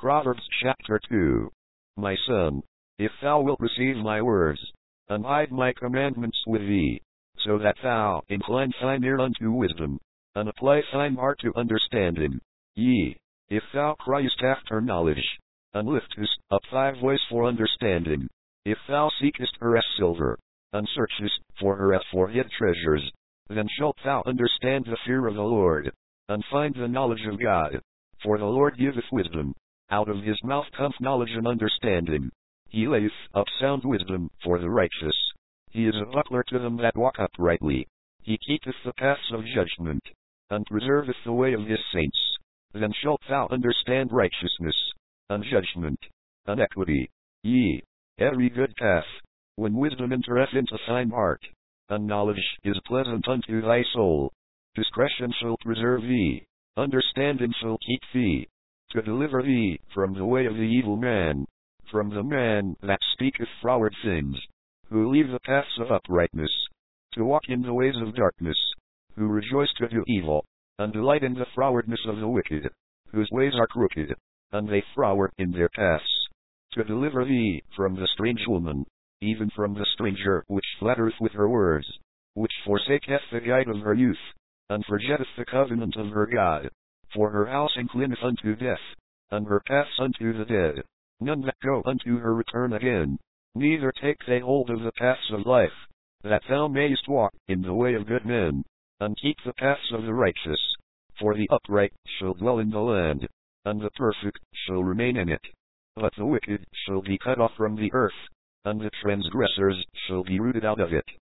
Proverbs chapter 2. My son, if thou wilt receive my words, and hide my commandments with thee, so that thou incline thine ear unto wisdom, and apply thine heart to understanding, if thou criest after knowledge, and liftest up thy voice for understanding, if thou seekest her as silver, and searchest for her as for hid treasures, then shalt thou understand the fear of the Lord, and find the knowledge of God. For the Lord giveth wisdom, out of his mouth cometh knowledge and understanding. He layeth up sound wisdom for the righteous. He is a buckler to them that walk uprightly. He keepeth the paths of judgment, and preserveth the way of his saints. Then shalt thou understand righteousness, and judgment, and equity, every good path, when wisdom entereth into thine heart, and knowledge is pleasant unto thy soul. Discretion shall preserve thee, understanding shall keep thee, to deliver thee from the way of the evil man, from the man that speaketh froward things, who leave the paths of uprightness, to walk in the ways of darkness, who rejoice to do evil, and delight in the frowardness of the wicked, whose ways are crooked, and they froward in their paths, to deliver thee from the strange woman, even from the stranger which flattereth with her words, which forsaketh the guide of her youth, and forgetteth the covenant of her God. For her house inclineth unto death, and her paths unto the dead. None that go unto her return again, neither take they hold of the paths of life, that thou mayest walk in the way of good men, and keep the paths of the righteous. For the upright shall dwell in the land, and the perfect shall remain in it. But the wicked shall be cut off from the earth, and the transgressors shall be rooted out of it.